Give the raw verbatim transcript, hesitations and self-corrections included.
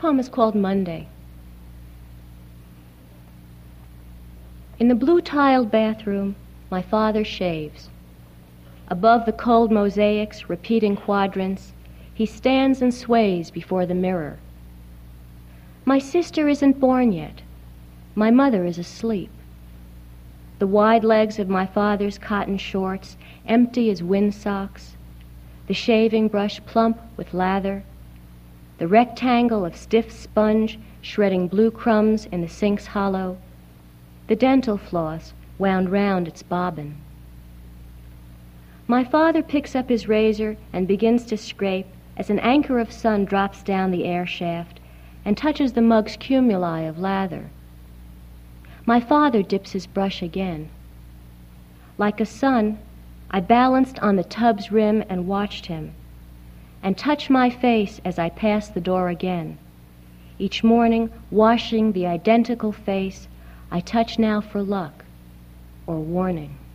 poem is called Monday. In the blue-tiled bathroom, my father shaves. Above the cold mosaics, repeating quadrants, he stands and sways before the mirror. My sister isn't born yet. My mother is asleep. The wide legs of my father's cotton shorts, empty as windsocks, the shaving brush plump with lather, the rectangle of stiff sponge shredding blue crumbs in the sink's hollow, the dental floss wound round its bobbin. My father picks up his razor and begins to scrape as an anchor of sun drops down the air shaft and touches the mug's cumuli of lather. My father dips his brush again. Like a son, I balanced on the tub's rim and watched him, and touched my face as I passed the door again. Each morning, washing the identical face I touch now for luck or warning.